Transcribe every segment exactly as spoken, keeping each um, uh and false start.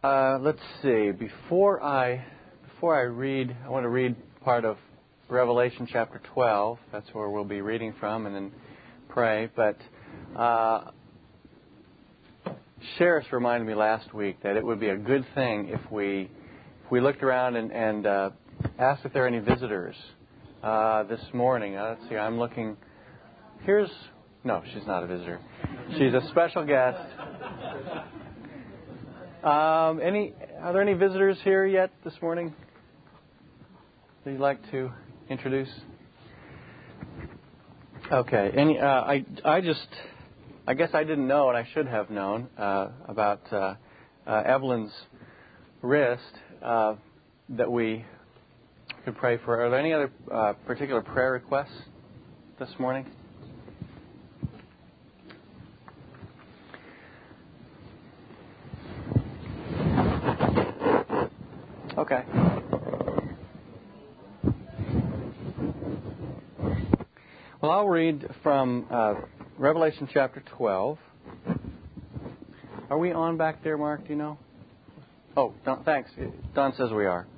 Uh, let's see. Before I before I read, I want to read part of Revelation chapter twelve. That's where we'll be reading from, and then pray. But uh, Sheriff reminded me last week that it would be a good thing if we if we looked around and, and uh, asked if there are any visitors uh, this morning. Uh, let's see. I'm looking. Here's no. She's not a visitor. She's a special guest. Um, any? Are there any visitors here yet this morning that you'd like to introduce? Okay. Any? Uh, I I just I guess I didn't know, and I should have known uh, about uh, uh, Evelyn's wrist uh, that we could pray for. Are there any other uh, particular prayer requests this morning? Okay. Well, I'll read from uh, Revelation chapter twelve. Are we on back there, Mark? Do you know? Oh, Don, thanks. Don says we are.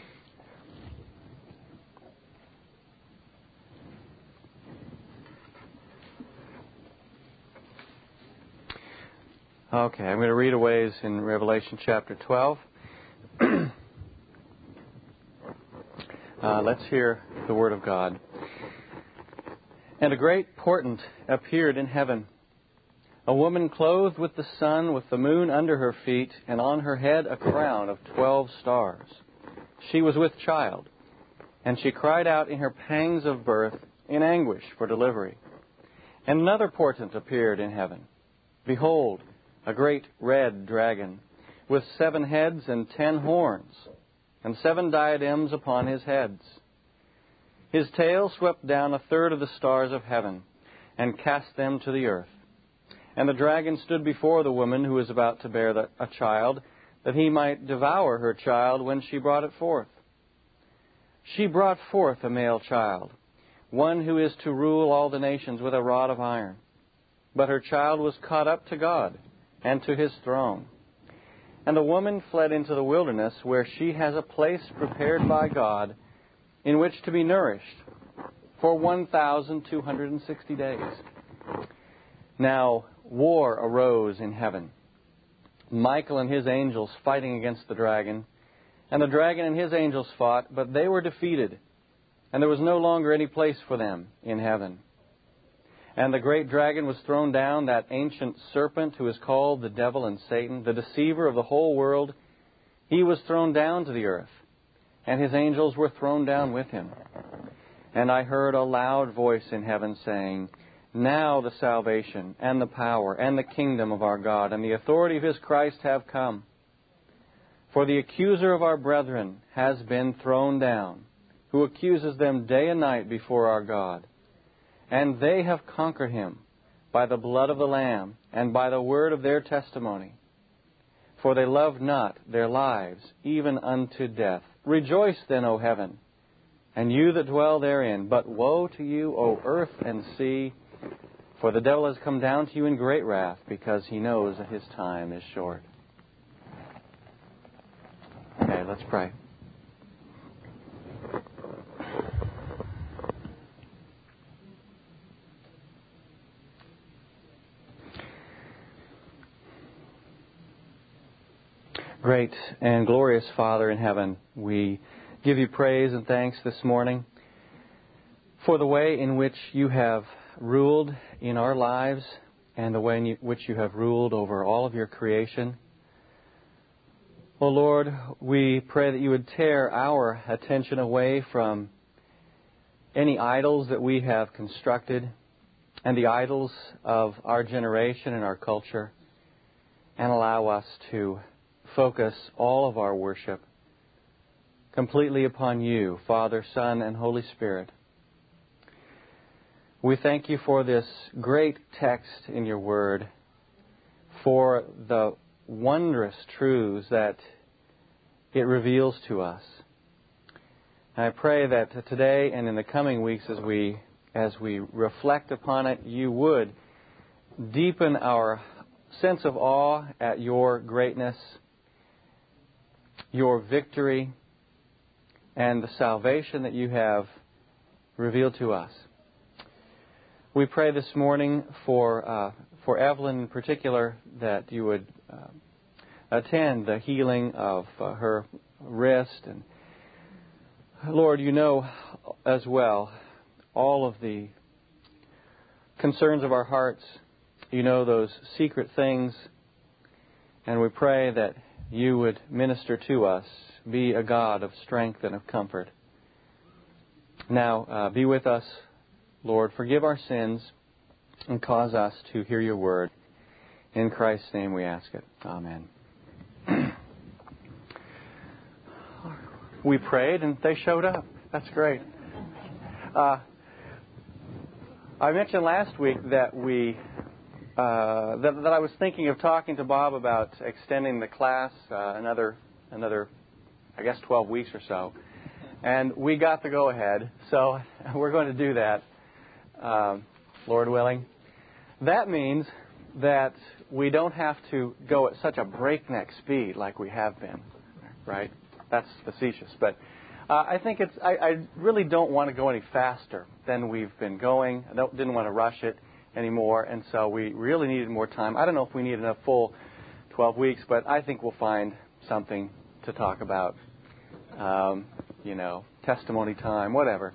Okay, I'm going to read a ways in Revelation chapter twelve. Uh, let's hear the word of God. And a great portent appeared in heaven, a woman clothed with the sun, with the moon under her feet, and on her head a crown of twelve stars. She was with child, and she cried out in her pangs of birth, in anguish for delivery. And another portent appeared in heaven. Behold, a great red dragon, with seven heads and ten horns, and seven diadems upon his heads. His tail swept down a third of the stars of heaven, and cast them to the earth. And the dragon stood before the woman who was about to bear the, a child, that he might devour her child when she brought it forth. She brought forth a male child, one who is to rule all the nations with a rod of iron. But her child was caught up to God, and to his throne. And the woman fled into the wilderness, where she has a place prepared by God, in which to be nourished for one thousand two hundred sixty days. Now war arose in heaven, Michael and his angels fighting against the dragon. And the dragon and his angels fought, but they were defeated, and there was no longer any place for them in heaven. And the great dragon was thrown down, that ancient serpent who is called the devil and Satan, the deceiver of the whole world. He was thrown down to the earth, and his angels were thrown down with him. And I heard a loud voice in heaven saying, Now the salvation and the power and the kingdom of our God and the authority of his Christ have come. For the accuser of our brethren has been thrown down, who accuses them day and night before our God. And they have conquered him by the blood of the Lamb and by the word of their testimony. For they loved not their lives even unto death. Rejoice then, O heaven, and you that dwell therein. But woe to you, O earth and sea, for the devil has come down to you in great wrath, because he knows that his time is short. Okay, let's pray. Great and glorious Father in heaven, we give you praise and thanks this morning for the way in which you have ruled in our lives and the way in which you have ruled over all of your creation. Oh Lord, we pray that you would tear our attention away from any idols that we have constructed and the idols of our generation and our culture, and allow us to focus all of our worship completely upon you, Father, Son, and Holy Spirit. We thank you for this great text in your Word, for the wondrous truths that it reveals to us. And I pray that today and in the coming weeks as we as we reflect upon it, you would deepen our sense of awe at your greatness your victory and the salvation that you have revealed to us. We pray this morning for uh, for Evelyn in particular, that you would uh, attend the healing of uh, her wrist. And Lord, you know as well all of the concerns of our hearts. You know those secret things. And we pray that you would minister to us, be a God of strength and of comfort. Now, uh, be with us, Lord. Forgive our sins and cause us to hear your word. In Christ's name we ask it. Amen. We prayed and they showed up. That's great. Uh, I mentioned last week that we uh, that, that I was thinking of talking to Bob about extending the class uh, another another I guess twelve weeks or so, and we got the go ahead. So we're going to do that, um, Lord willing. That means that we don't have to go at such a breakneck speed like we have been, right? That's facetious, but uh, I think it's. I, I really don't want to go any faster than we've been going. I don't, didn't want to rush it anymore, and so we really needed more time. I don't know if we need enough full twelve weeks, but I think we'll find something to talk about. Um, you know, testimony time, whatever.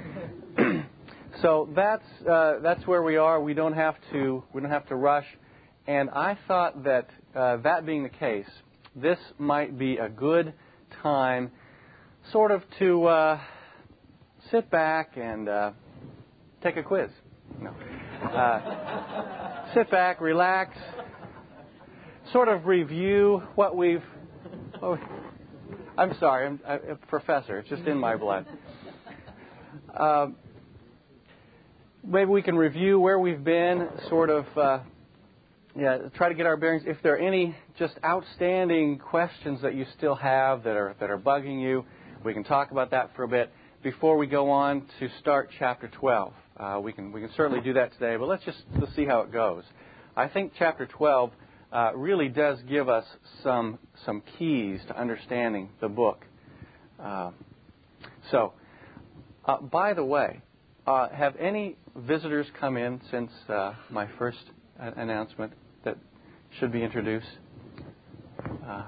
So that's uh, that's where we are. We don't have to we don't have to rush. And I thought that uh, that being the case, this might be a good time, sort of to uh, sit back and uh, take a quiz. No. Uh, sit back, relax, sort of review what we've. Oh, I'm sorry, I'm, I'm a professor. It's just in my blood. Uh, maybe we can review where we've been, sort of. Uh, Yeah, try to get our bearings. If there are any just outstanding questions that you still have that are that are bugging you, we can talk about that for a bit before we go on to start chapter twelve. Uh, we can we can certainly do that today, but let's just let's see how it goes. I think chapter twelve uh, really does give us some some keys to understanding the book. Uh, so, uh, by the way, uh, have any visitors come in since uh, my first announcement that should be introduced? Uh,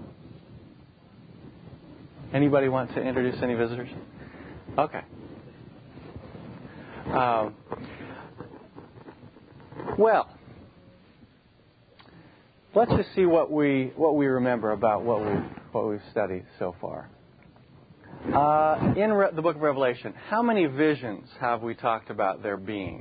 anybody want to introduce any visitors? Okay. Um, well, let's just see what we what we remember about what we what we've studied so far. Uh, in Re- the book of Revelation, how many visions have we talked about there being?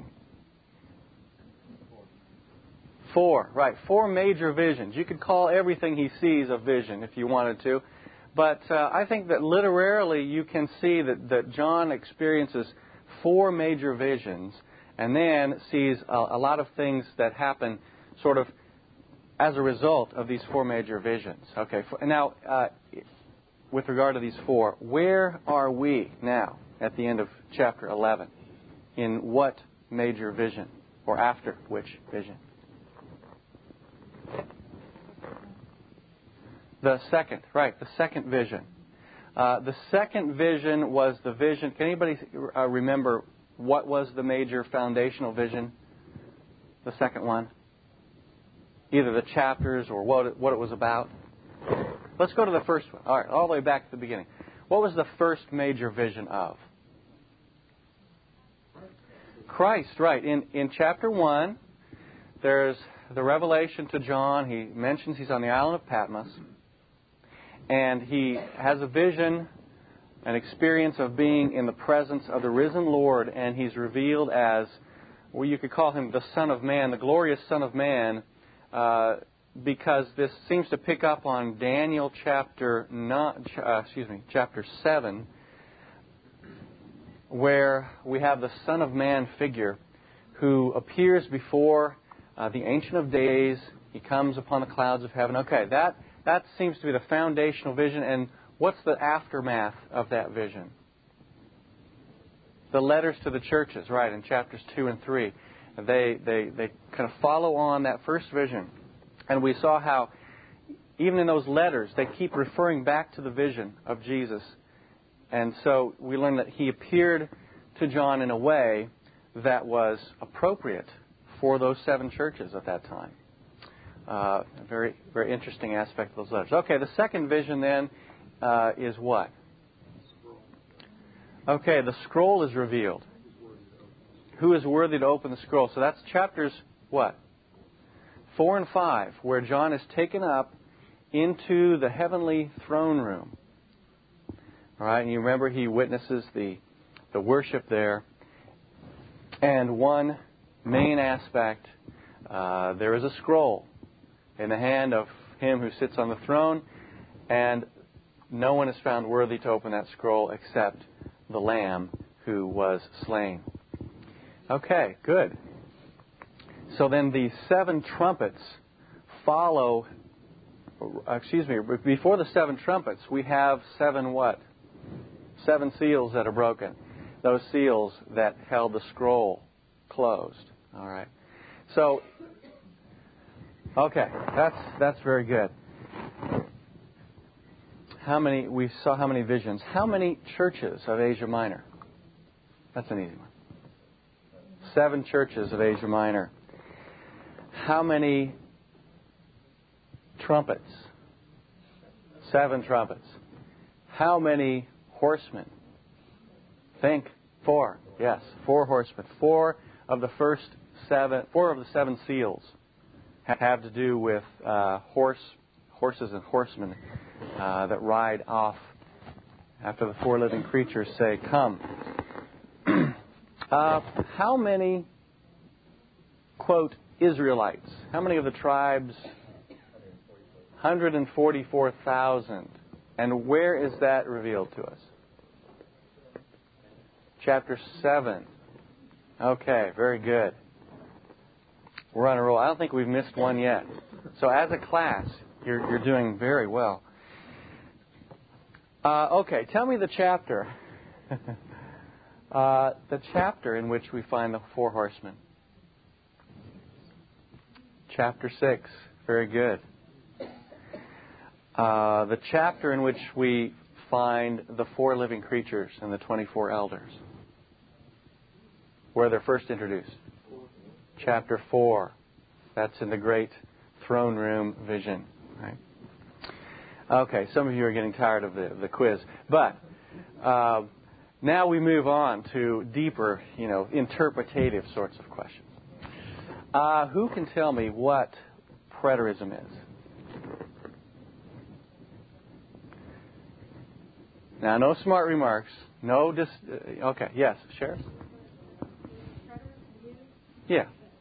Four, right. Four major visions. You could call everything he sees a vision if you wanted to. But uh, I think that literally you can see that, that John experiences four major visions and then sees a, a lot of things that happen sort of as a result of these four major visions. Okay. Now, uh, with regard to these four, where are we now at the end of chapter eleven? In what major vision? Or after which vision? The second, right, the second vision. Uh, the second vision was the vision. Can anybody uh, remember what was the major foundational vision? The second one? Either the chapters or what it, what it was about? Let's go to the first one. All right, all the way back to the beginning. What was the first major vision of? Christ, right. In, in chapter one, there's the revelation to John. He mentions he's on the island of Patmos. And he has a vision, an experience of being in the presence of the risen Lord. And he's revealed as, well, you could call him the Son of Man, the glorious Son of Man, uh, because this seems to pick up on Daniel chapter nine, uh, excuse me, chapter seven, where we have the Son of Man figure who appears before uh, the Ancient of Days. He comes upon the clouds of heaven. Okay, that that seems to be the foundational vision. And what's the aftermath of that vision? The letters to the churches, right, in chapters two and three. They, they, they kind of follow on that first vision. And we saw how even in those letters, they keep referring back to the vision of Jesus. And so we learn that he appeared to John in a way that was appropriate for those seven churches at that time. Uh, a very, very interesting aspect of those letters. Okay, the second vision then uh, is what? Okay, the scroll is revealed. Who is worthy to open the scroll? So that's chapters what? Four and five, where John is taken up into the heavenly throne room. All right, and you remember he witnesses the the worship there. And one main aspect, uh, there is a scroll in the hand of him who sits on the throne, and no one is found worthy to open that scroll except the Lamb who was slain. Okay, good. So then the seven trumpets follow, excuse me, before the seven trumpets, we have seven what? Seven seals that are broken. Those seals that held the scroll closed. All right. So, okay, that's that's very good. How many, we saw how many visions. How many churches of Asia Minor? That's an easy one. Seven churches of Asia Minor. How many trumpets? Seven trumpets. How many horsemen? Think. Four. Yes, four horsemen. Four of the first seven, four of the seven seals have to do with uh, horse, horses and horsemen uh, that ride off after the four living creatures say, "Come." uh, how many, quote, Israelites? How many of the tribes? one hundred forty-four thousand. And where is that revealed to us? Chapter seven. Okay, very good. We're on a roll. I don't think we've missed one yet. So as a class, you're, you're doing very well. Uh, okay, tell me the chapter. uh, the chapter in which we find the four horsemen. Chapter six. Very good. Uh, the chapter in which we find the four living creatures and the twenty-four elders. Where they're first introduced. Chapter four. That's in the great throne room vision. Right? Okay, some of you are getting tired of the, the quiz. But uh, now we move on to deeper, you know, interpretative sorts of questions. Uh, who can tell me what preterism is? Now, no smart remarks. No dis... Uh, okay, yes, Sheriff? Yeah.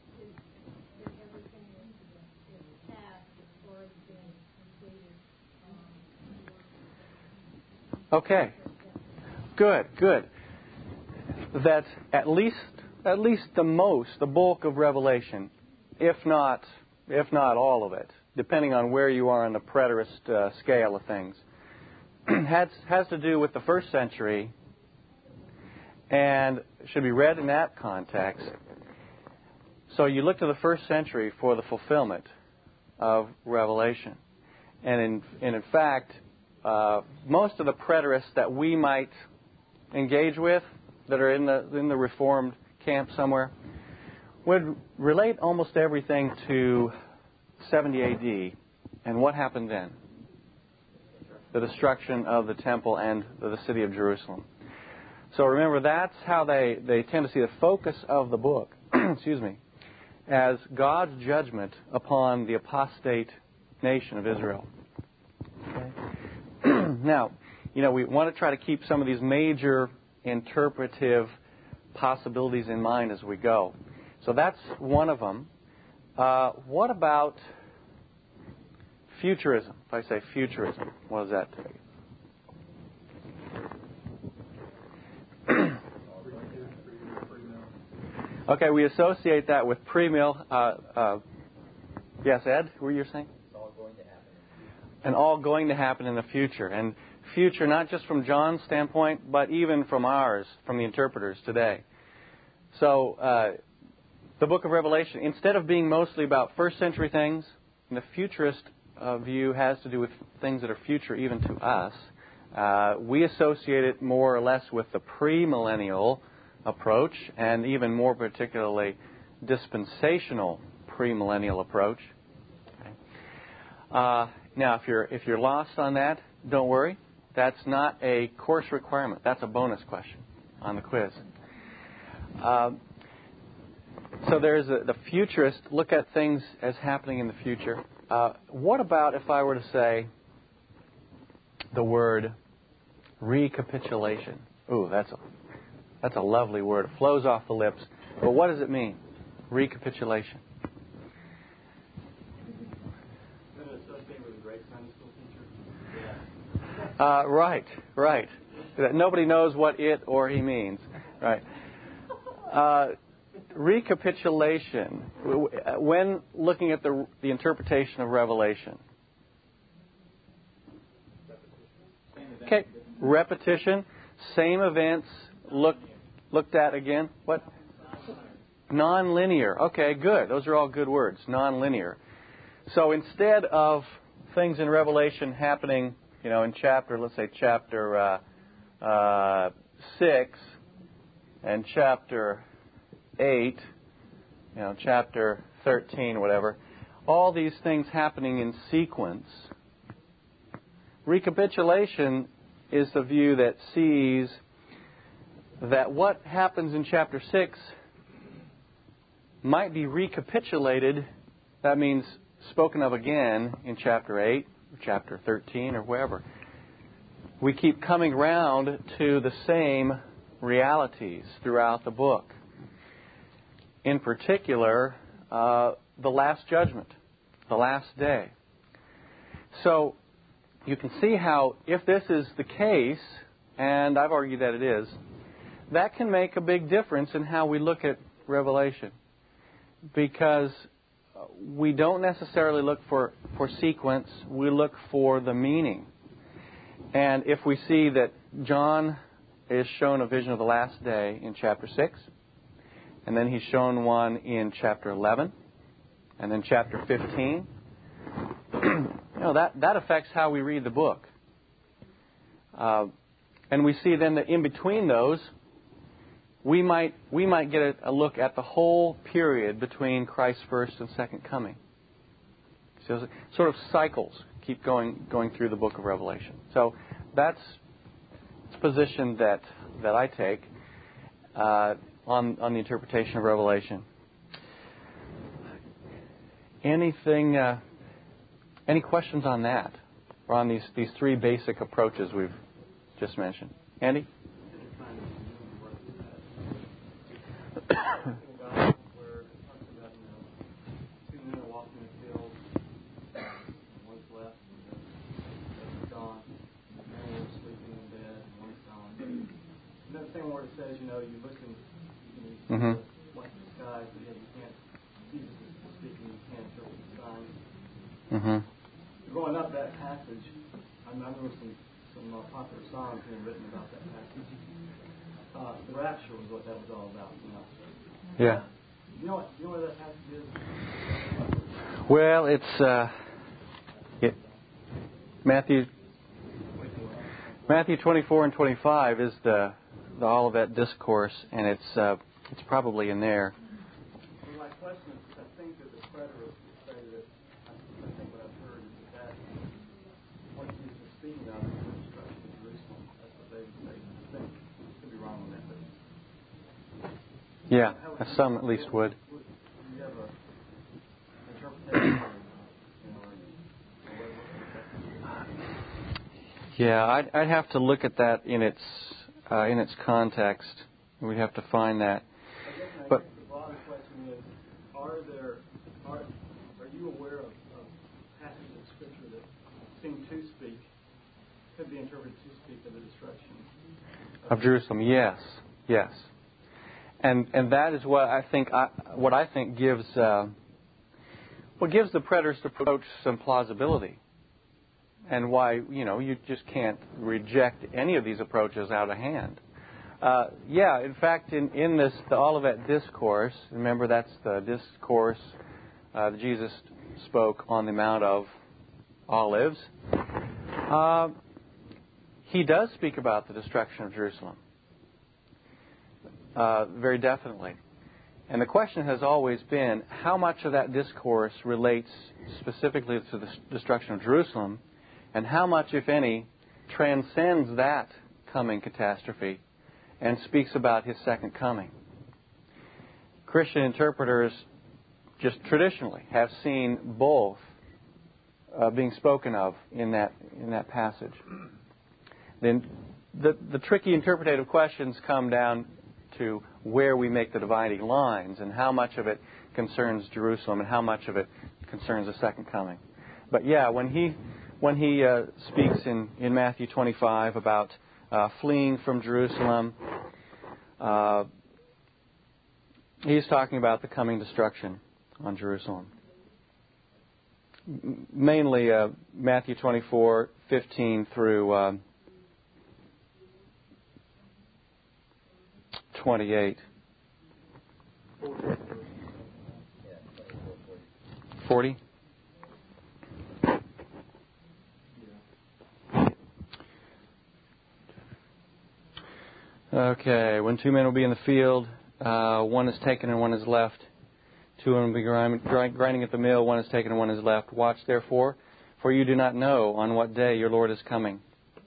Okay. Good, good. That at least at least the most, the bulk of Revelation, if not if not all of it, depending on where you are on the preterist uh, scale of things, has has to do with the first century and should be read in that context. So you look to the first century for the fulfillment of Revelation. And in, and in fact, uh, most of the preterists that we might engage with that are in the in the Reformed camp somewhere would relate almost everything to seventy A D and what happened then. The destruction of the temple and the city of Jerusalem. So remember, that's how they, they tend to see the focus of the book, excuse me, as God's judgment upon the apostate nation of Israel. Okay. Now, you know, we want to try to keep some of these major interpretive possibilities in mind as we go. So that's one of them. Uh, what about futurism? If I say futurism, what does that take? Okay, we associate that with pre-mill. Uh, uh, yes, Ed, what were you saying? It's all going to happen. And all going to happen in the future. And future, not just from John's standpoint, but even from ours, from the interpreters today. So, uh, the book of Revelation, instead of being mostly about first century things, the futurist uh, view has to do with things that are future even to us. Uh, we associate it more or less with the premillennial approach, and even more particularly dispensational premillennial approach. Okay. Uh, now, if you're if you're lost on that, don't worry. That's not a course requirement. That's a bonus question on the quiz. Uh, so there's a, the futurist look at things as happening in the future. Uh, what about if I were to say the word recapitulation? Ooh, that's a that's a lovely word. It flows off the lips. But what does it mean? Recapitulation. Uh, right, right. Nobody knows what it or he means. Right. Uh, recapitulation. When looking at the the interpretation of Revelation. Okay. Repetition. Same events looked looked at again. What? Non-linear. Okay, good. Those are all good words. Non-linear. So instead of things in Revelation happening, you know, in chapter, let's say chapter uh, uh, six and chapter eight, you know, chapter thirteen, whatever, all these things happening in sequence. Recapitulation is the view that sees that what happens in chapter six might be recapitulated, that means spoken of again in chapter eight, or chapter thirteen, or wherever. We keep coming round to the same realities throughout the book. In particular, uh, the Last Judgment, the last day. So you can see how, if this is the case, and I've argued that it is, that can make a big difference in how we look at Revelation. Because we don't necessarily look for, for sequence, we look for the meaning. And if we see that John is shown a vision of the last day in chapter six, and then he's shown one in chapter eleven, and then chapter fifteen, you know, that, that affects how we read the book. Uh, and we see then that in between those, we might we might get a, a look at the whole period between Christ's first and second coming. So sort of cycles keep going going through the book of Revelation. So that's the position that that I take uh, on on the interpretation of Revelation. Anything? Uh, any questions on that, or on these these three basic approaches we've just mentioned? Andy? Another thing where it says, you know, you listen, you know, you see Mm-hmm. the light in the sky, but yet you can't, Jesus is speaking, you can't interpret the signs. Mm-hmm. Growing up that passage, I remember some, some uh, popular songs being written about that passage. Uh, the rapture was what that was all about, you know. Yeah. You know what, you know where that passage is? Well, it's uh, it, Matthew Matthew twenty-four and twenty-five is the the Olivet Discourse, and it's uh, it's probably in there. Well, my question is, I think that the preterists would say that, I think what I've heard is that what Jesus is speaking of is the destruction of Jerusalem. That's what they would say. I think I could be wrong on that, but Yeah, some at least would. do you have a interpretation? Yeah, I'd, I'd have to look at that in its uh, in its context. We'd have to find that. I guess, I but guess the broader question is: Are there are are you aware of, of passages of Scripture that seem to speak, could be interpreted to speak of the destruction of Jerusalem? Yes, yes, and and that is what I think. I, what I think gives uh, what gives the preterist approach some plausibility. And why, you know, you just can't reject any of these approaches out of hand. Uh, yeah, in fact, in, in this, the Olivet Discourse, remember that's the discourse uh, that Jesus spoke on the Mount of Olives, uh, he does speak about the destruction of Jerusalem. Uh, very definitely. And the question has always been, how much of that discourse relates specifically to the destruction of Jerusalem, and how much, if any, transcends that coming catastrophe and speaks about His second coming. Christian interpreters just traditionally have seen both uh, being spoken of in that in that passage. Then the, the tricky interpretative questions come down to where we make the dividing lines and how much of it concerns Jerusalem and how much of it concerns the second coming. But yeah, when he when he uh, speaks in, in Matthew twenty-five about uh, fleeing from Jerusalem, uh, he's talking about the coming destruction on Jerusalem. M- mainly uh, Matthew twenty-four, fifteen through uh, twenty-eight. forty? Okay, when two men will be in the field, uh, one is taken and one is left. Two of them will be grind, grind, grinding at the mill, one is taken and one is left. Watch therefore, for you do not know on what day your Lord is coming.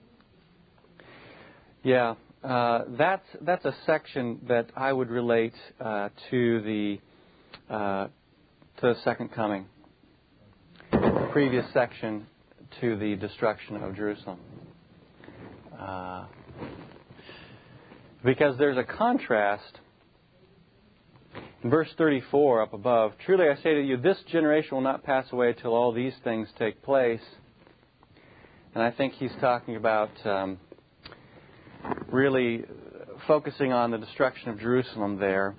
Yeah, uh, that's that's a section that I would relate uh, to the uh, to the second coming. The previous section to the destruction of Jerusalem. Uh, because there's a contrast. In verse thirty-four up above, truly I say to you, this generation will not pass away till all these things take place. And I think he's talking about um, really focusing on the destruction of Jerusalem there,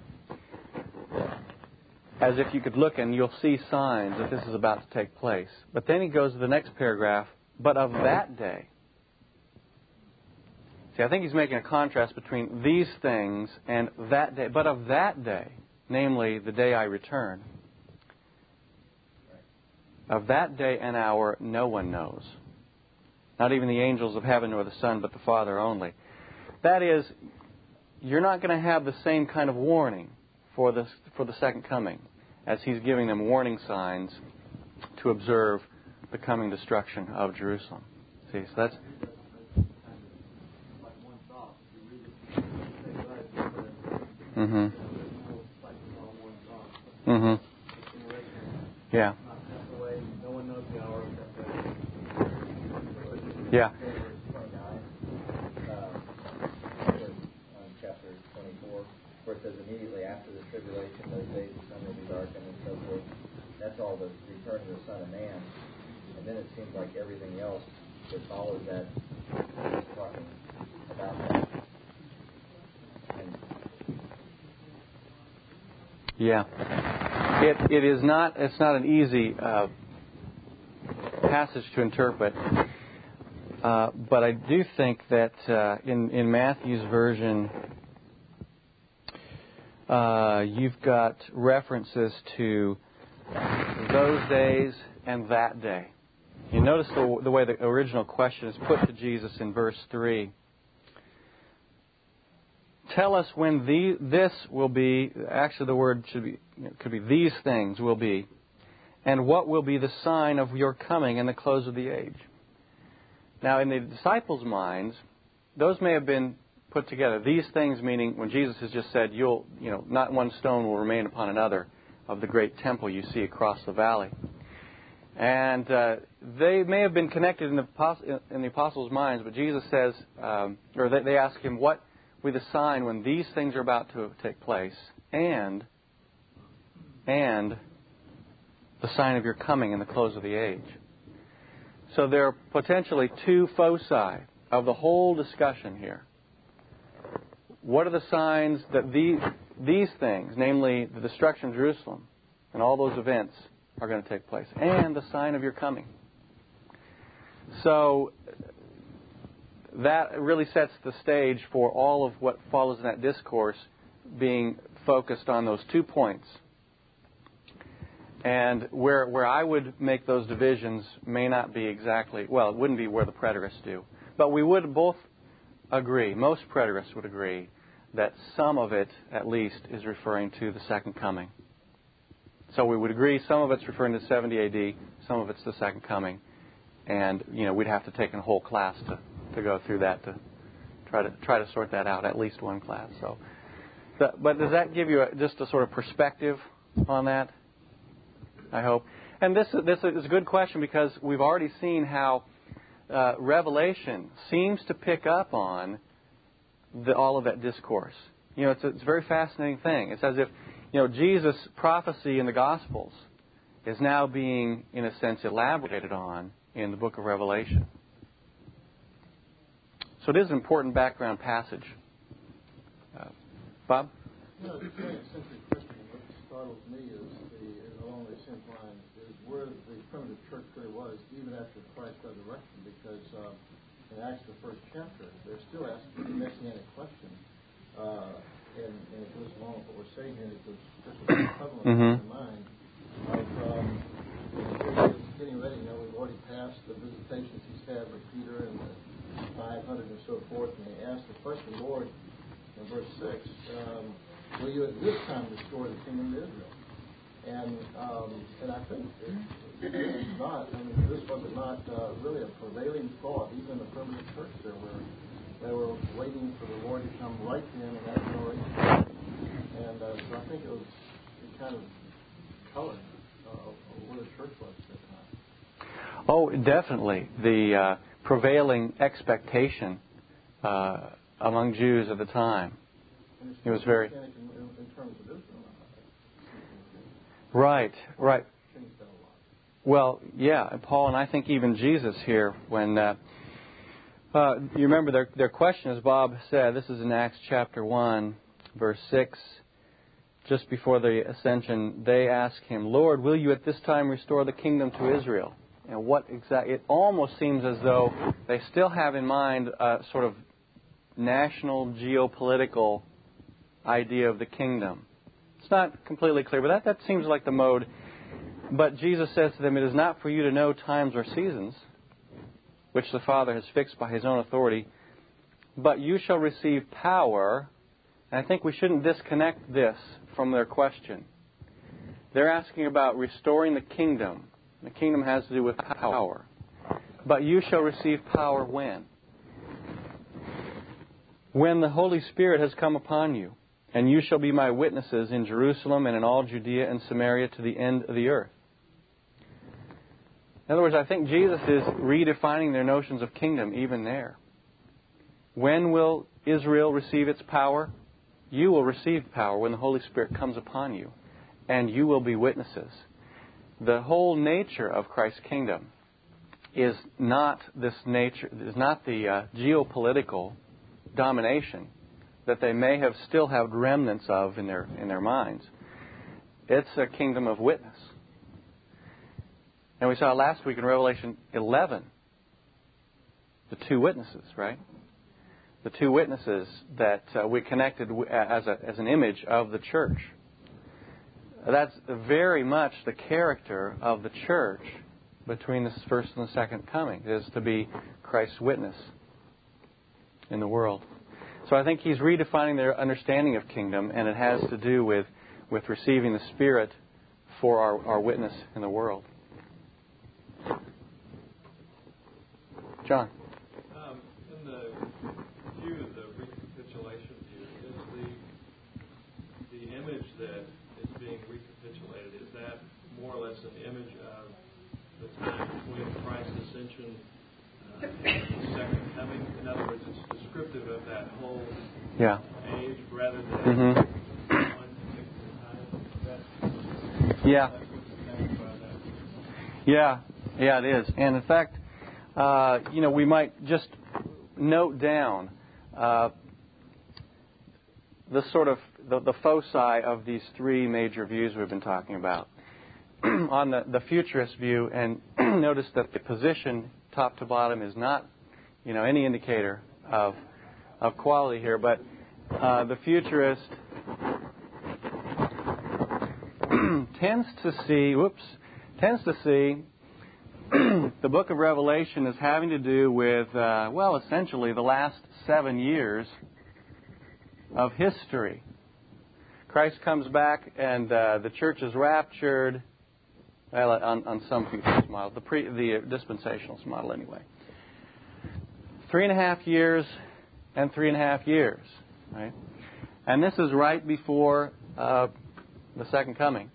as if you could look and you'll see signs that this is about to take place. But then he goes to the next paragraph, but of that day. See, I think he's making a contrast between these things and that day. But of that day, namely the day I return, of that day and hour no one knows. Not even the angels of heaven nor the Son, but the Father only. That is, you're not going to have the same kind of warning for the, for the second coming as he's giving them warning signs to observe the coming destruction of Jerusalem. See, so that's... Mm-hmm. Mm-hmm. Yeah. Yeah. Chapter twenty-four, where it says immediately after the tribulation, those days the sun will be darkened and so forth. That's all the return of the Son of Man. And then it seems like everything else that follows that is talking about that. And yeah. It it is not it's not an easy uh, passage to interpret. Uh, but I do think that uh, in, in Matthew's version, uh, you've got references to those days and that day. You notice the, the way the original question is put to Jesus in verse three. Tell us when the, this will be, actually the word should be, could be these things will be, and what will be the sign of your coming and the close of the age. Now, in the disciples' minds, those may have been put together. These things meaning when Jesus has just said, "You'll, you know, not one stone will remain upon another," of the great temple you see across the valley. And uh, they may have been connected in the, in the apostles' minds, but Jesus says, um, or they, they ask him, "What will be the sign when these things are about to take place, and and the sign of your coming and the close of the age?" So there are potentially two foci of the whole discussion here. What are the signs that these, these things, namely the destruction of Jerusalem and all those events, are going to take place? And the sign of your coming. So that really sets the stage for all of what follows in that discourse being focused on those two points. And where where I would make those divisions may not be exactly, well, it wouldn't be where the preterists do. But we would both agree, most preterists would agree, that some of it, at least, is referring to the second coming. So we would agree some of it's referring to seventy A D, some of it's the second coming. And, you know, we'd have to take a whole class to, to go through that to try to try to sort that out, at least one class. So, the, but does that give you a, just a sort of perspective on that? I hope. And this, this is a good question because we've already seen how uh, Revelation seems to pick up on the, all of that discourse. You know, it's a, it's a very fascinating thing. It's as if, you know, Jesus' prophecy in the Gospels is now being, in a sense, elaborated on in the book of Revelation. So it is an important background passage. Uh, Bob? No, the twentieth century Christian, what startles me is the, along the same line, is where the primitive church really was, even after Christ's resurrection, because um, in Acts, the first chapter, they're still asking the Messianic question, uh, and, and it goes along with what we're saying here, it goes just with the prevalent mm-hmm. in mind of um, he's getting ready. You know, we've already passed the visitations he's had with Peter and the five hundred and so forth, and he asked the question, Lord, in verse six, um, will you at this time restore the kingdom to Israel? And um, and I think it, it's not, I mean, this was not uh, really a prevailing thought, even in the primitive church. There were, they were waiting for the Lord to come right then in that generation. And uh, so I think it was it kind of colored uh, where the church was at that time. Oh, definitely. The uh, prevailing expectation uh, among Jews at the time. It was very... In, in terms of Israel. Right, right. Well, yeah, Paul, and I think even Jesus here, when... Uh, uh, you remember their, their question, as Bob said, this is in Acts chapter one, verse six. Just before the ascension, they ask him, Lord, will you at this time restore the kingdom to Israel? And what exactly? It almost seems as though they still have in mind a sort of national geopolitical idea of the kingdom. It's not completely clear, but that, that seems like the mode. But Jesus says to them, it is not for you to know times or seasons, which the Father has fixed by His own authority, but you shall receive power. And I think we shouldn't disconnect this from their question. They're asking about restoring the kingdom. The kingdom has to do with power. But you shall receive power when? When the Holy Spirit has come upon you, and you shall be my witnesses in Jerusalem and in all Judea and Samaria to the end of the earth. In other words, I think Jesus is redefining their notions of kingdom even there. When will Israel receive its power? You will receive power when the Holy Spirit comes upon you, and you will be witnesses. The whole nature of Christ's kingdom is not this nature, is not the uh, geopolitical domination that they may have still have remnants of in their in their minds. It's a kingdom of witness. And we saw last week in Revelation eleven the two witnesses, right? The two witnesses that uh, we connected w- as a as an image of the church. That's very much the character of the church between the first and the second coming, is to be Christ's witness in the world. So I think he's redefining their understanding of kingdom, and it has to do with, with receiving the Spirit for our, our witness in the world. John? Um, in the view of the recapitulation view, is the, the image that is being recapitulated, is that more or less an image of the time between Christ's ascension uh, and the second coming? In other words, it's descriptive of that whole yeah. age rather than mm-hmm. one particular time. That's, yeah. That's what's meant by that. Yeah. Yeah, it is. And in fact, uh, you know, we might just note down uh, the sort of the, the foci of these three major views we've been talking about. On the, the futurist view, and notice that the position top to bottom is not, you know, any indicator of of quality here, but uh, the futurist tends to see, whoops, tends to see the book of Revelation as having to do with, uh, well, essentially the last seven years of history. Christ comes back and uh, the church is raptured, well, on, on some futures model, the, pre, the dispensationalist model anyway. Three and a half years and three and a half years, right? And this is right before uh, the second coming.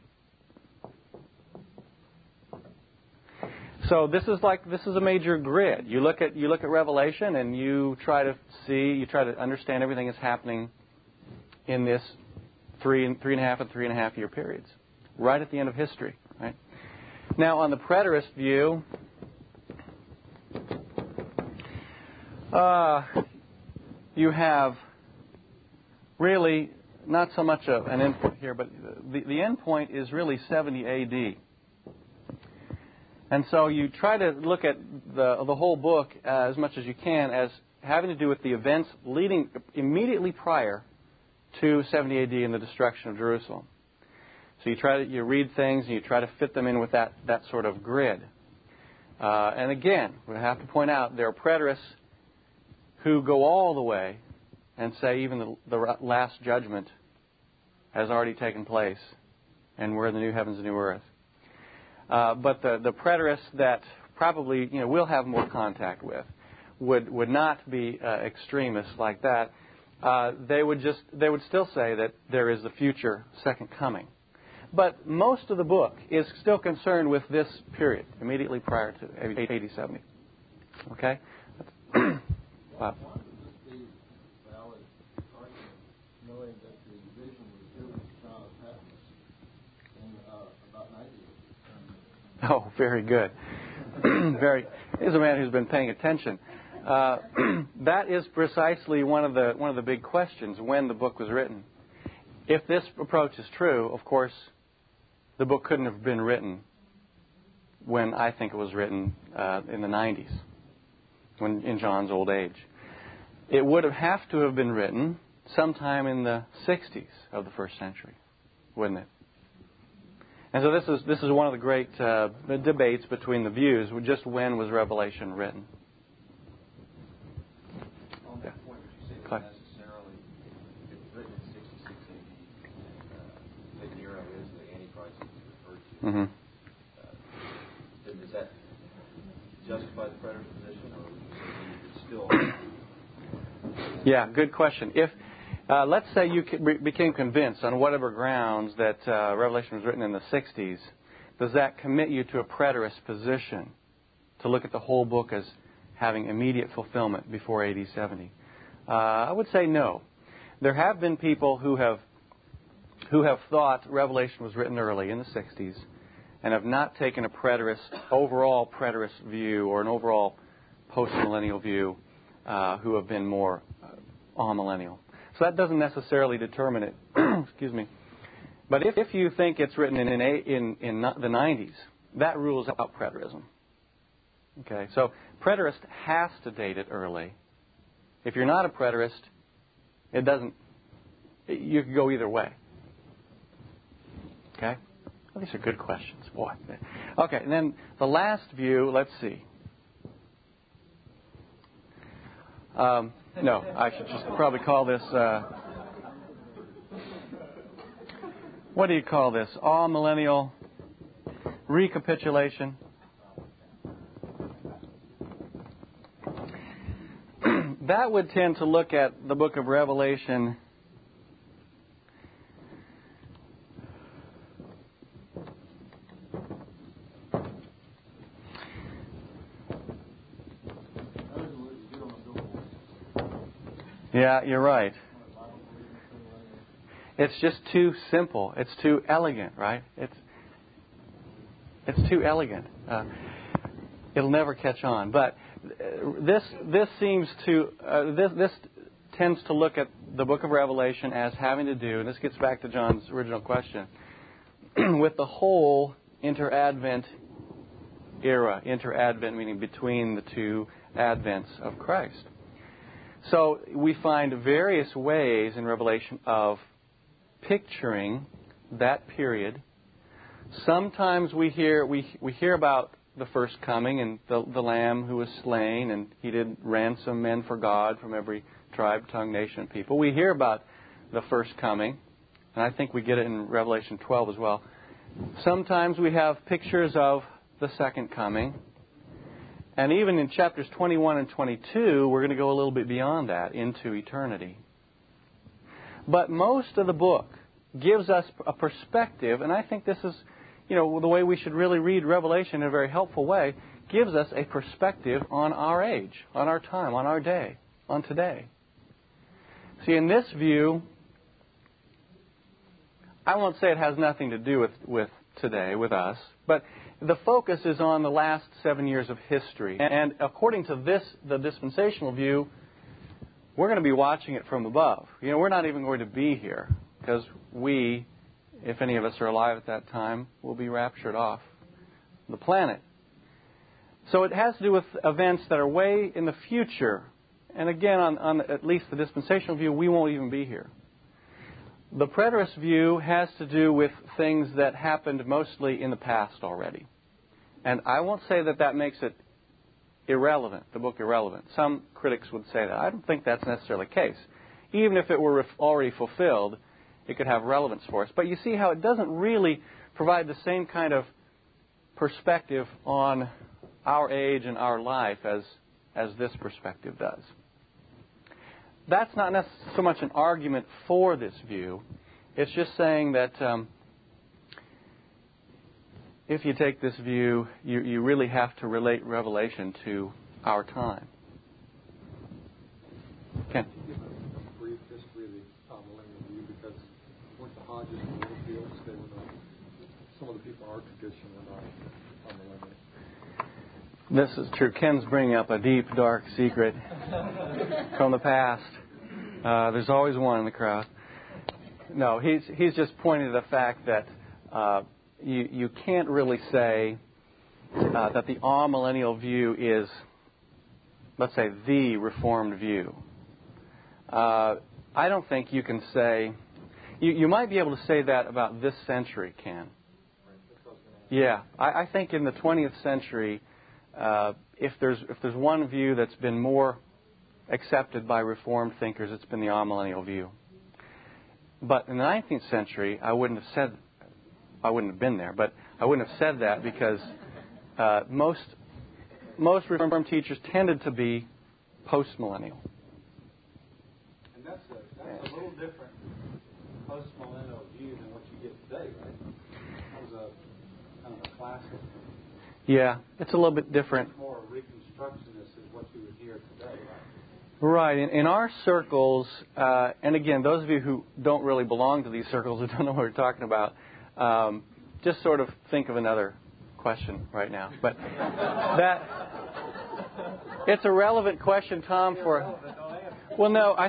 So this is like this is a major grid. You look at you look at Revelation and you try to see, you try to understand everything that's happening in this three and three and a half and three and a half year periods, right at the end of history. Right? Now, on the preterist view, uh, you have really not so much of an endpoint here, but the the endpoint is really seventy A D. And so you try to look at the the whole book uh, as much as you can as having to do with the events leading immediately prior to seventy A D and the destruction of Jerusalem. So you try to you read things and you try to fit them in with that, that sort of grid. Uh, and again, we have to point out there are preterists who go all the way and say even the, the last judgment has already taken place and we're in the new heavens and new earth. Uh, but the, the preterists that probably you know we'll have more contact with would would not be uh, extremists like that. Uh, they would just they would still say that there is the future second coming. But most of the book is still concerned with this period immediately prior to A D seventy. Okay. Wow. Oh, very good. very. Here's a man who's been paying attention. Uh, that is precisely one of the one of the big questions when the book was written. If this approach is true, of course, the book couldn't have been written when I think it was written uh, in the nineties, when in John's old age. It would have have to have been written sometime in the sixties of the first century, wouldn't it? And so this is this is one of the great uh, debates between the views. Just when was Revelation written? On that point, would you say that necessarily it was written in sixty-six A D, and uh, that Nero is the Antichrist that's referred to? Mm-hmm. Uh, does that justify the preterist position, or would you say it's still? Yeah, good question. If Uh, let's say you became convinced on whatever grounds that uh, Revelation was written in the sixties. Does that commit you to a preterist position to look at the whole book as having immediate fulfillment before A D seventy? Uh, I would say no. There have been people who have who have thought Revelation was written early in the sixties and have not taken a preterist, overall preterist view or an overall post-millennial view uh, who have been more uh, amillennial. So that doesn't necessarily determine it. Excuse me. But if, if you think it's written in, in, in, in the nineties, that rules out preterism. Okay, so preterist has to date it early. If you're not a preterist, it doesn't. You can go either way. Okay, well, these are good questions, boy. Okay, and then the last view. Let's see. Um, no, I should just probably call this. Uh, what do you call this? All millennial recapitulation. That would tend to look at the book of Revelation Yeah, you're right. It's just too simple. It's too elegant, right? It's it's too elegant. Uh, it'll never catch on. But this this seems to uh, this this tends to look at the book of Revelation as having to do, and this gets back to John's original question, with the whole inter-advent era. Inter-advent meaning between the two advents of Christ. So we find various ways in Revelation of picturing that period Sometimes we hear we we hear about the first coming and the, the Lamb who was slain, and He did ransom men for God from every tribe, tongue, nation, and people. We hear about the first coming, and I think we get it in Revelation twelve as well. Sometimes we have pictures of the second coming. And even in chapters twenty-one and twenty-two, we're going to go a little bit beyond that, into eternity. But most of the book gives us a perspective, and I think this is, you know, the way we should really read Revelation in a very helpful way, gives us a perspective on our age, on our time, on our day, on today. See, in this view, I won't say it has nothing to do with, with today, with us, but the focus is on the last seven years of history. And according to this, the dispensational view, we're going to be watching it from above. You know, we're not even going to be here because we, if any of us are alive at that time, will be raptured off the planet. So it has to do with events that are way in the future. And again, on, on at least the dispensational view, we won't even be here. The preterist view has to do with things that happened mostly in the past already. And I won't say that that makes it irrelevant, the book irrelevant. Some critics would say that. I don't think that's necessarily the case. Even if it were already fulfilled, it could have relevance for us. But you see how it doesn't really provide the same kind of perspective on our age and our life as, as this perspective does. That's not necessarily so much an argument for this view. It's just saying that um, if you take this view, you, you really have to relate Revelation to our time. Ken? Give a brief history of the uh, millennial view, because weren't the Hodges and Littlefields, they were not, some of the people in our tradition were not on millennial. This is true. Ken's bringing up a deep, dark secret from the past. Uh, there's always one in the crowd. No, he's he's just pointing to the fact that uh, you you can't really say uh, that the amillennial view is, let's say, the Reformed view. Uh, I don't think you can say. You you might be able to say that about this century, Ken. Yeah, I, I think in the twentieth century, uh, if there's if there's one view that's been more accepted by Reformed thinkers, it's been the amillennial view. But in the nineteenth century, I wouldn't have said, I wouldn't have been there, but I wouldn't have said that because uh, most most Reformed teachers tended to be postmillennial. And that's a, that's a little different postmillennial view than what you get today, right? That was a kind of a classic. Yeah, it's a little bit different. Much more reconstructionist is what you would hear today, right? Right. In, in our circles, uh, and again, those of you who don't really belong to these circles or don't know what we're talking about, um, just sort of think of another question right now. But that it's a relevant question, Tom. For well, no, I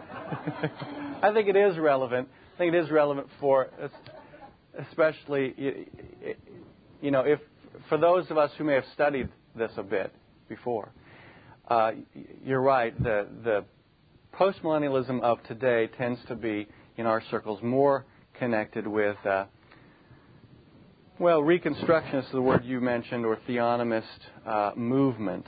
I think it is relevant. I think it is relevant for, especially you know, if for those of us who may have studied this a bit before. Uh, you're right. The the postmillennialism of today tends to be, in our circles, more connected with, uh, well, Reconstructionist is the word you mentioned, or theonomist uh, movement.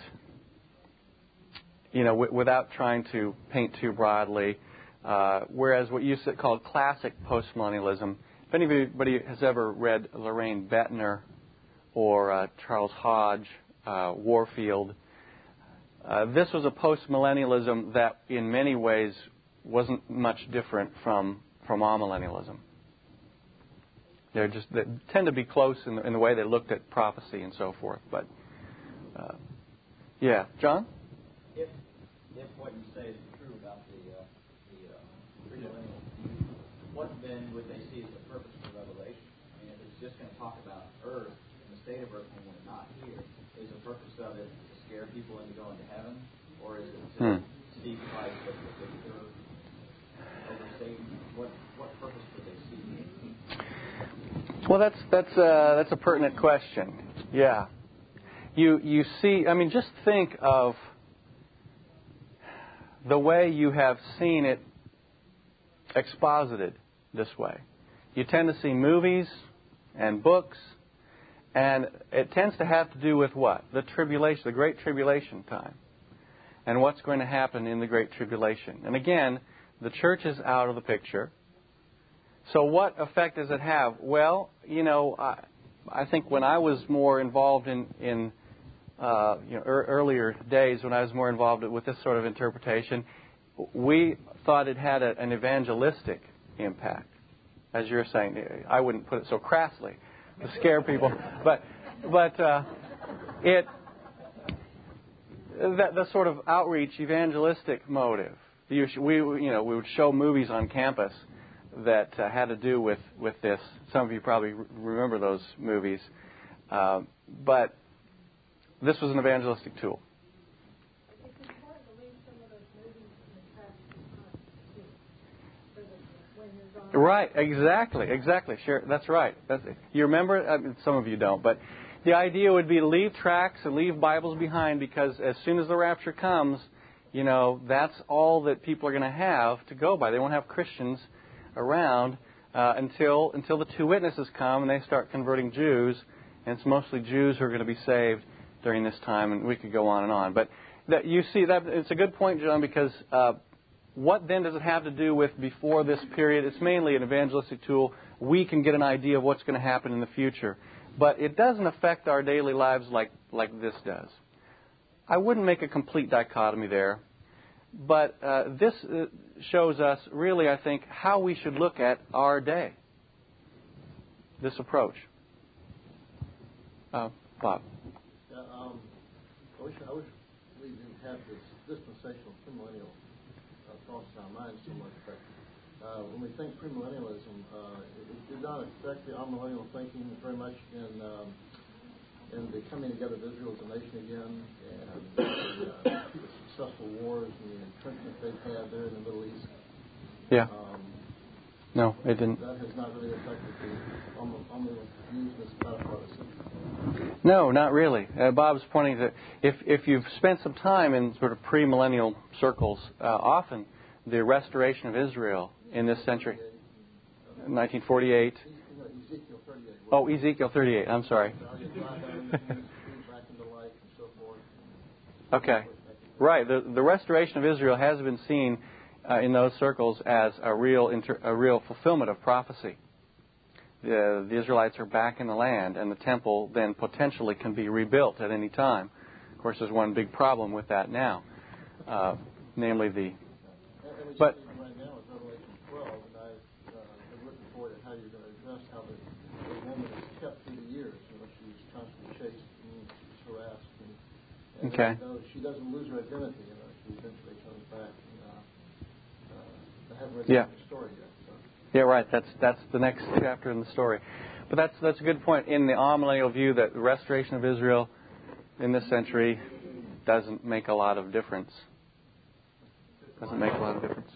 You know, w- without trying to paint too broadly. Uh, whereas what you called classic postmillennialism, if anybody has ever read Lorraine Bettner or uh, Charles Hodge, uh, Warfield. Uh, this was a post-millennialism that, in many ways, wasn't much different from from amillennialism. They're just they tend to be close in the, in the way they looked at prophecy and so forth. But uh, yeah, John. If if what you say is true about the uh, the uh, premillennial view, what then would they see as the purpose for Revelation? I mean, if it's just going to talk about Earth and the state of Earth when we're not here, is the purpose of it scare people into going to heaven, or is it to hmm. see Christ as the victor over Satan? What what purpose do they see? Well, that's that's uh, that's a pertinent question. Yeah, you you see, I mean, just think of the way you have seen it exposited this way. You tend to see movies and books. And it tends to have to do with what? The tribulation, the Great Tribulation time. And what's going to happen in the Great Tribulation. And again, the church is out of the picture. So what effect does it have? Well, you know, I, I think when I was more involved in, in uh, you know, er, earlier days, when I was more involved with this sort of interpretation, we thought it had a, an evangelistic impact. As you're saying, I wouldn't put it so crassly to scare people, but but uh, it that the sort of outreach evangelistic motive. You, we you know we would show movies on campus that uh, had to do with, with this. Some of you probably remember those movies, uh, but this was an evangelistic tool. It's important to leave some of those movies in the trash behind, when you're gone. Right, exactly, exactly. Sure, that's right. That's it. You remember? I mean, some of you don't, but the idea would be to leave tracts and leave Bibles behind, because as soon as the rapture comes, you know, that's all that people are going to have to go by. They won't have Christians around uh, until until the two witnesses come and they start converting Jews, and it's mostly Jews who are going to be saved during this time, and we could go on and on. But that you see that it's a good point, John, because uh, what then does it have to do with before this period? It's mainly an evangelistic tool. We can get an idea of what's going to happen in the future, but it doesn't affect our daily lives like like this does. I wouldn't make a complete dichotomy there. But uh, this uh, shows us, really, I think, how we should look at our day. This approach. Uh, Bob. Yeah, um, I wish I wish we didn't have this dispensational premillennial uh, thoughts in our minds so much. But uh, when we think premillennialism, uh, it, it did not affect the amillennial thinking very much in um, in the coming together of Israel as a nation again, and the, uh, the successful wars and the entrenchment they've had there in the Middle East. Yeah. Um, no, it didn't. That has not really affected the amillennial views in this bipartisan. No, not really. Uh, Bob's pointing that if if you've spent some time in sort of premillennial circles, uh, often the restoration of Israel in this century, nineteen forty-eight. Ezekiel thirty-eight. Oh, Ezekiel thirty-eight. I'm sorry. Okay. Right. The the restoration of Israel has been seen uh, in those circles as a real inter, a real fulfillment of prophecy. The, the Israelites are back in the land, and the temple then potentially can be rebuilt at any time. Of course, there's one big problem with that now, uh, namely the. But right now is Revelation twelve, and I've uh, been looking forward to how you're going to address how the, the woman is kept through the years. You know, she's constantly chased and she's harassed, and, and okay. though she doesn't lose her identity, you know, she eventually comes back. And, uh, uh, I haven't read yeah. the story yet. So. Yeah, right. That's that's the next chapter in the story. But that's that's a good point in the amillennial view that the restoration of Israel in this century doesn't make a lot of difference. Doesn't make a lot of difference.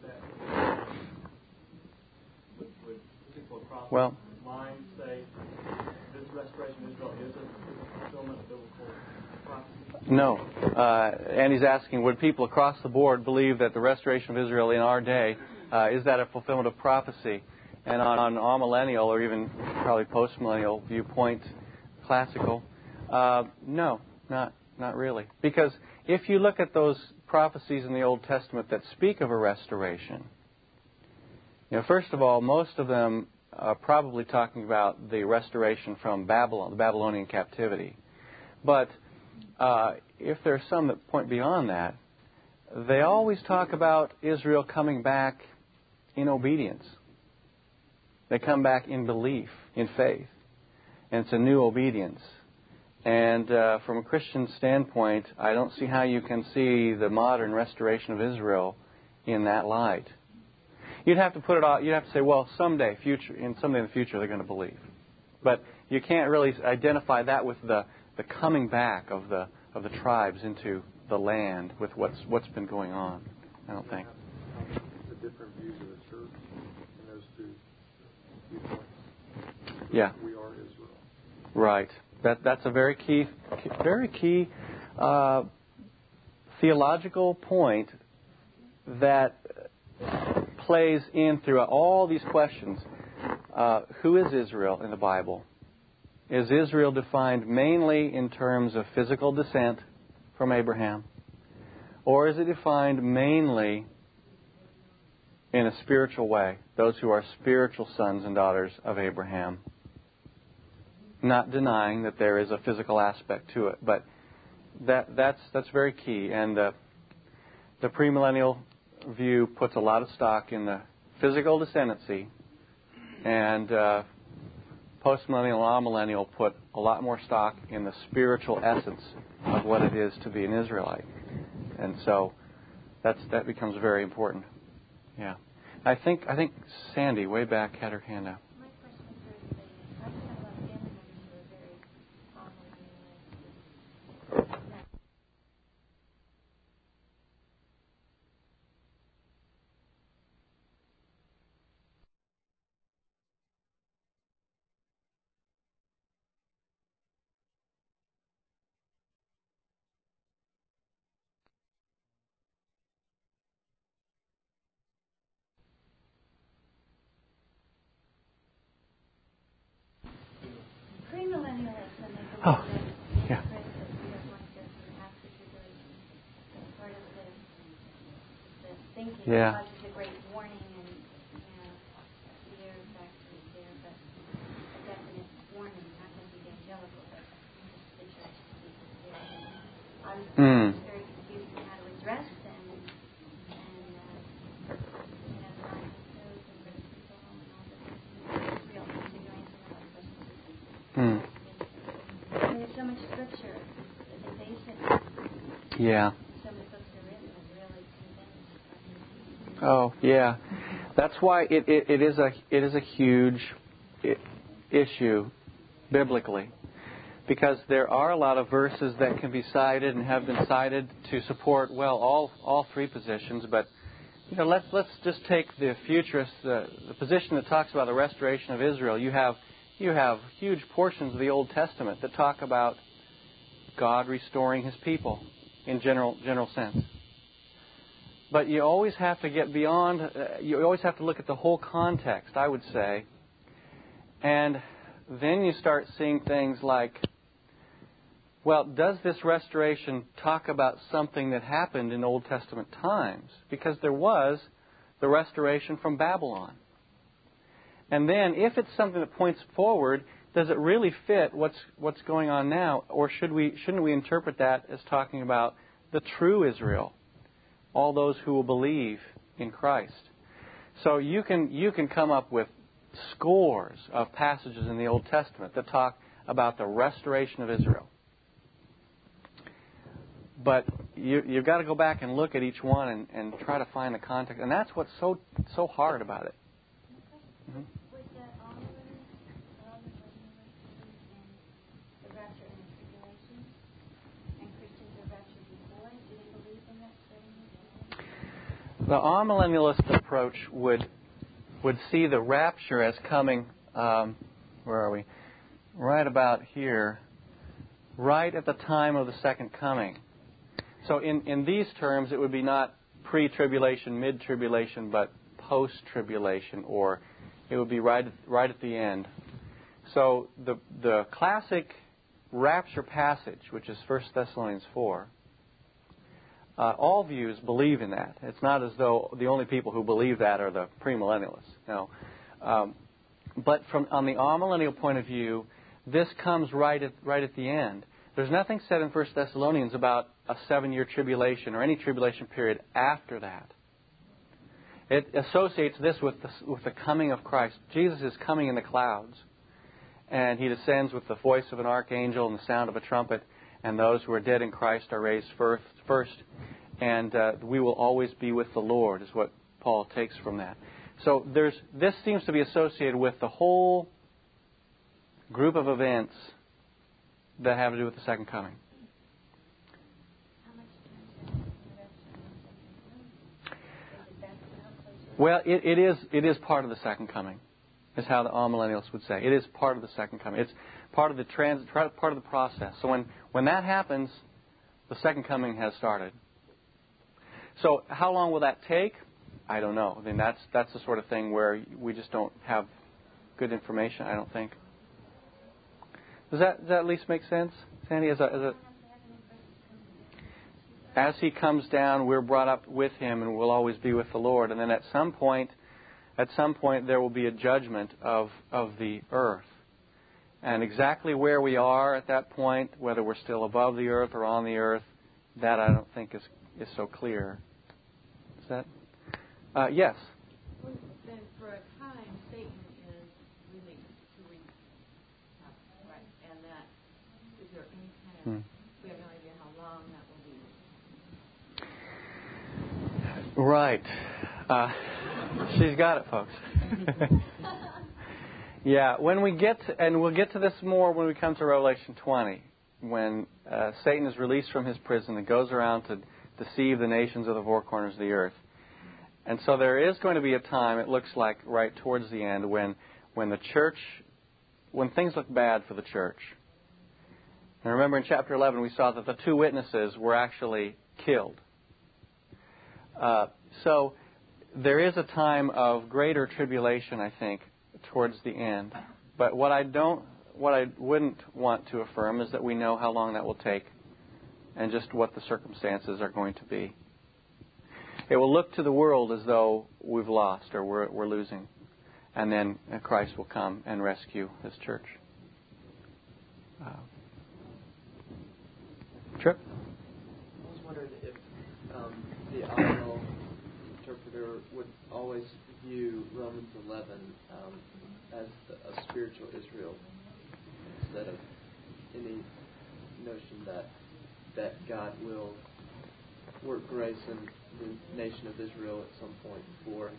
Well, Mind say this restoration of Israel is a fulfillment of biblical prophecy? No. Uh, and he's asking, would people across the board believe that the restoration of Israel in our day, uh, is that a fulfillment of prophecy? And on an amillennial or even probably postmillennial viewpoint, classical, uh, no, not not really. Because if you look at those prophecies in the Old Testament that speak of a restoration, you know, first of all, most of them are probably talking about the restoration from Babylon, the Babylonian captivity. But uh, if there are some that point beyond that, they always talk about Israel coming back in obedience. They come back in belief, in faith. And it's a new obedience. And uh, from a Christian standpoint, I don't see how you can see the modern restoration of Israel in that light. You'd have to put it all, you'd have to say, well, someday, future, in someday in the future, they're going to believe. But you can't really identify that with the, the coming back of the of the tribes into the land with what's what's been going on. I don't think. The different views of the church in those two viewpoints. Yeah. We are Israel. Right. That that's a very key, very key uh, theological point that plays in through all these questions. uh, who is Israel in the Bible? Is Israel defined mainly in terms of physical descent from Abraham? Or is it defined mainly in a spiritual way, those who are spiritual sons and daughters of Abraham? Not denying that there is a physical aspect to it, but that that's that's very key. And uh, the premillennial view puts a lot of stock in the physical descendancy, and uh, postmillennial and amillennial put a lot more stock in the spiritual essence of what it is to be an Israelite. And so that's that becomes very important. Yeah. I think I think Sandy, way back, had her hand up. My question is very basic. I have a lot of family members who are very common. Premillennialism is a Oh, that yeah. that we are going to have the tribulation. That's part of the, the thinking. Yeah. Because it's a great warning, and you know, the air is actually there, but a definite warning, not just evangelical, but the church to be there. I was Mm. very confused on how to address them, and, and uh, you know, the nine episodes and British people and all this. Real continuing some of our questions. Mm. I mean, there's so much scripture that they base it on. Yeah. So many books are written that really convince. Oh, yeah. That's why it, it, it is a it is a huge I- issue biblically, because there are a lot of verses that can be cited and have been cited to support well all all three positions. But you know, let's let's just take the futurist the, the position that talks about the restoration of Israel. You have you have huge portions of the Old Testament that talk about God restoring His people in general general sense. But you always have to get beyond, uh, you always have to look at the whole context, I would say. And then you start seeing things like, well, does this restoration talk about something that happened in Old Testament times? Because there was the restoration from Babylon. And then if it's something that points forward, does it really fit what's what's going on now? Or should we shouldn't we interpret that as talking about the true Israel? All those who will believe in Christ. So you can you can come up with scores of passages in the Old Testament that talk about the restoration of Israel. But you, you've got to go back and look at each one and, and try to find the context. And that's what's so so hard about it. Mm-hmm. Was that all of it? All of it in the rapture and the tribulation? And Christians are raptured before? Do they believe in that setting? The amillennialist approach would would see the rapture as coming, um, where are we? Right about here, right at the time of the second coming. So in, in these terms, it would be not pre-tribulation, mid-tribulation, but post-tribulation, or it would be right at, right at the end. So the the classic rapture passage, which is First Thessalonians four, Uh, all views believe in that. It's not as though the only people who believe that are the premillennialists. No. Um, but from on the amillennial point of view, this comes right at right at the end. There's nothing said in First Thessalonians about a seven-year tribulation or any tribulation period after that. It associates this with the, with the coming of Christ. Jesus is coming in the clouds, and He descends with the voice of an archangel and the sound of a trumpet. And those who are dead in Christ are raised first, first and uh, we will always be with the Lord, is what Paul takes from that. So there's this seems to be associated with the whole group of events that have to do with the second coming. Well, it, it is it is part of the second coming, is how the amillennialists would say. It is part of the second coming. It's part of the trans, part of the process. So when, when that happens, the second coming has started. So how long will that take? I don't know. I mean, that's that's the sort of thing where we just don't have good information, I don't think. Does that, does that at least make sense, Sandy? As, a, as, a, as He comes down, we're brought up with Him and we'll always be with the Lord. And then at some point, at some point there will be a judgment of, of the earth. And exactly where we are at that point, whether we're still above the earth or on the earth, that I don't think is, is so clear. Is that? Uh, yes? Well, then for a time, Satan is released to reap, right? And that, is there any kind of, hmm. we have no idea how long that will be. Right. Uh, she's got it, folks. Yeah, when we get, to, and we'll get to this more when we come to Revelation twenty, when uh, Satan is released from his prison and goes around to deceive the nations of the four corners of the earth. And so there is going to be a time, it looks like, right towards the end, when when the church, when things look bad for the church. And remember in chapter eleven we saw that the two witnesses were actually killed. Uh, so there is a time of greater tribulation, I think, towards the end. But what I don't, what I wouldn't want to affirm is that we know how long that will take and just what the circumstances are going to be. It will look to the world as though we've lost or we're, we're losing. And then Christ will come and rescue His church. Uh, Trip? I was wondering if um, the audio interpreter would always view Romans eleven um, as the, a spiritual Israel instead of any notion that that God will work grace in the nation of Israel at some point before.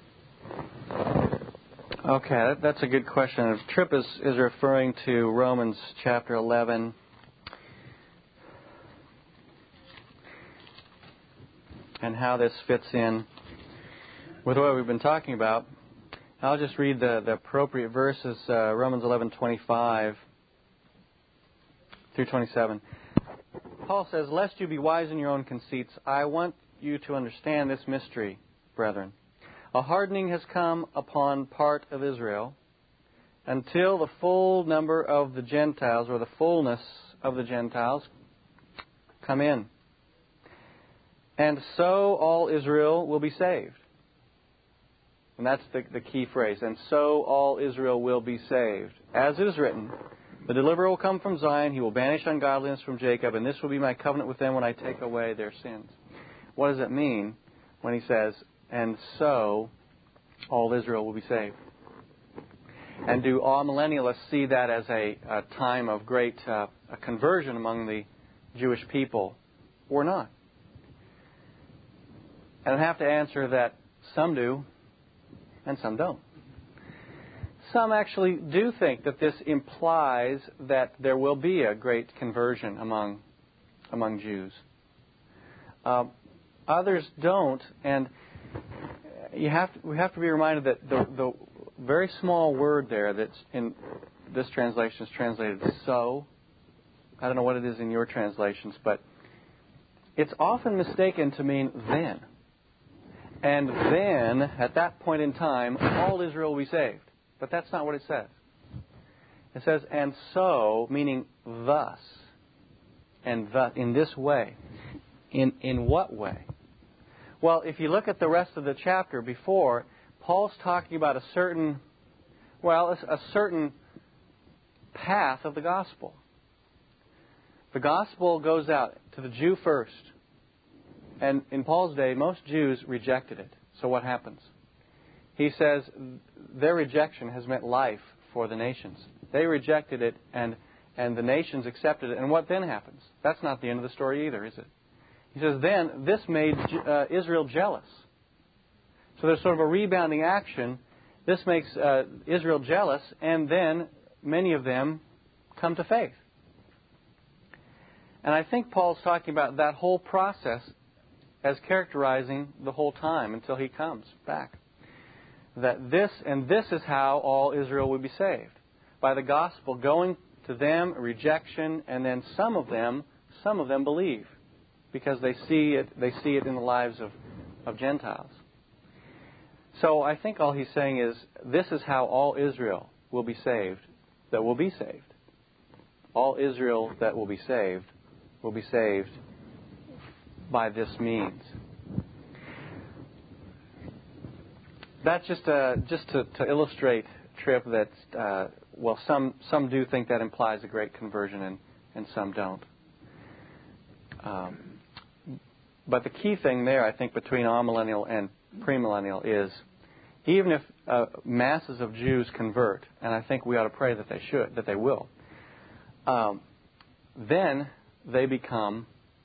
Okay, that's a good question. If Tripp is, is referring to Romans chapter eleven, and how this fits in with what we've been talking about, I'll just read the, the appropriate verses, uh, Romans eleven twenty-five through twenty-seven. Paul says, "Lest you be wise in your own conceits, I want you to understand this mystery, brethren. A hardening has come upon part of Israel until the full number of the Gentiles, or the fullness of the Gentiles, come in. And so all Israel will be saved." And that's the, the key phrase. And so all Israel will be saved. As it is written, "The deliverer will come from Zion. He will banish ungodliness from Jacob. And this will be my covenant with them when I take away their sins." What does it mean when he says, "And so all Israel will be saved"? And do all millennialists see that as a, a time of great uh, a conversion among the Jewish people or not? And I have to answer that some do and some don't. Some actually do think that this implies that there will be a great conversion among among Jews. Uh, others don't, and you have to, we have to be reminded that the, the very small word there that's in this translation is translated "so." I don't know what it is in your translations, but it's often mistaken to mean "then." And then, at that point in time, all Israel will be saved. But that's not what it says. It says, "and so," meaning thus, and thus, in this way. In in what way? Well, if you look at the rest of the chapter before, Paul's talking about a certain, well, a, a certain path of the gospel. The gospel goes out to the Jew first. And in Paul's day, most Jews rejected it. So what happens? He says their rejection has meant life for the nations. They rejected it, and, and the nations accepted it. And what then happens? That's not the end of the story either, is it? He says, then this made uh, Israel jealous. So there's sort of a rebounding action. This makes uh, Israel jealous, and then many of them come to faith. And I think Paul's talking about that whole process as characterizing the whole time until he comes back. That this, and this is how all Israel would be saved. By the gospel going to them, rejection, and then some of them, some of them believe. Because they see it, they see it in the lives of, of Gentiles. So I think all he's saying is, this is how all Israel will be saved that will be saved. All Israel that will be saved will be saved by this means. That's just uh, just to, to illustrate, Tripp, that, uh, well, some, some do think that implies a great conversion and, and some don't. Um, but the key thing there, I think, between amillennial and premillennial is even if uh, masses of Jews convert, and I think we ought to pray that they should, that they will, um, then they become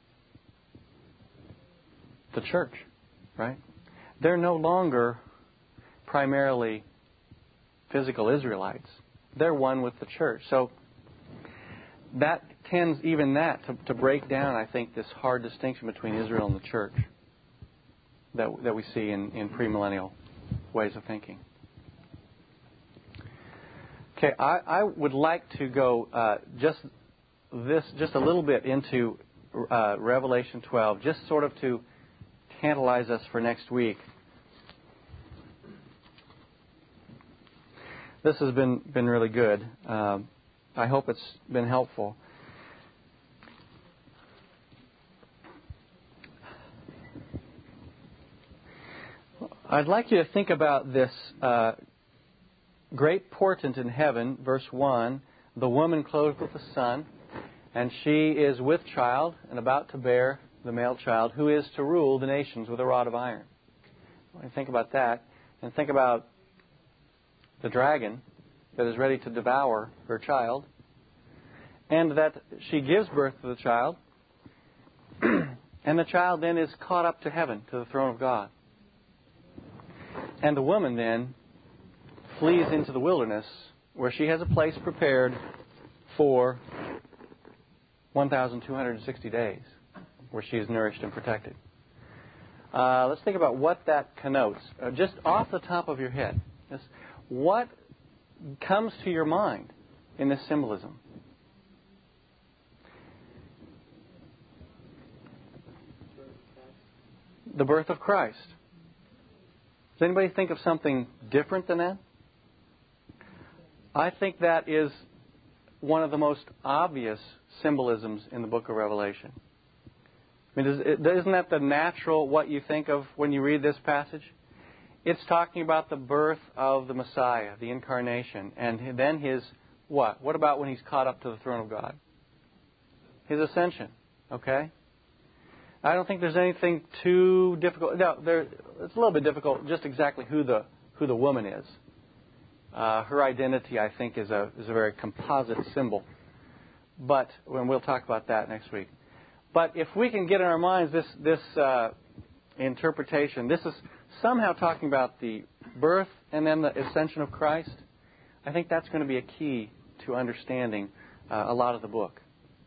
the church, right? They're no longer primarily physical Israelites. They're one with the church. So that tends, even that, to, to break down, I think, this hard distinction between Israel and the church that that we see in, in premillennial ways of thinking. Okay, I, I would like to go uh, just this just a little bit into uh, Revelation twelve, just sort of to tantalize us for next week. This has been, been really good. Um, I hope it's been helpful. I'd like you to think about this uh, great portent in heaven, verse one, the woman clothed with the sun, and she is with child and about to bear the male child, who is to rule the nations with a rod of iron. When you think about that, and think about the dragon that is ready to devour her child, and that she gives birth to the child, and the child then is caught up to heaven, to the throne of God. And the woman then flees into the wilderness, where she has a place prepared for one thousand two hundred sixty days, where she is nourished and protected. Uh, let's think about what that connotes. Uh, just off the top of your head, just what comes to your mind in this symbolism? The birth of Christ. Does anybody think of something different than that? I think that is one of the most obvious symbolisms in the book of Revelation. I mean, isn't that the natural, what you think of when you read this passage? It's talking about the birth of the Messiah, the incarnation, and then his what? What about when he's caught up to the throne of God? His ascension, okay? I don't think there's anything too difficult. No, there, it's a little bit difficult just exactly who the who the woman is. Uh, her identity, I think, is a is a very composite symbol. But when we'll talk about that next week. But if we can get in our minds this this uh, interpretation, this is somehow talking about the birth and then the ascension of Christ, I think that's going to be a key to understanding uh, a lot of the book.